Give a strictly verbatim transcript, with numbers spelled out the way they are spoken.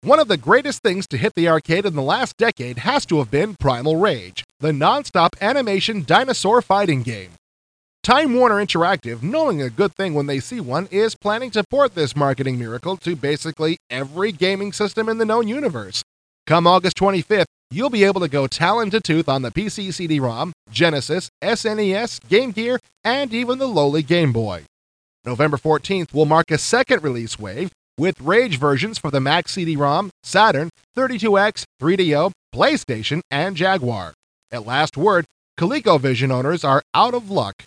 One of the greatest things to hit the arcade in the last decade has to have been Primal Rage, the non-stop animation dinosaur fighting game. Time Warner Interactive, knowing a good thing when they see one, is planning to port this marketing miracle to basically every gaming system in the known universe. Come August twenty-fifth, you'll be able to go talon to tooth on the P C C D-ROM, Genesis, S N E S, Game Gear, and even the lowly Game Boy. November fourteenth will mark a second release wave, with Rage versions for the Mac C D-ROM, Saturn, thirty-two X, three D O, PlayStation, and Jaguar. At last word, ColecoVision owners are out of luck.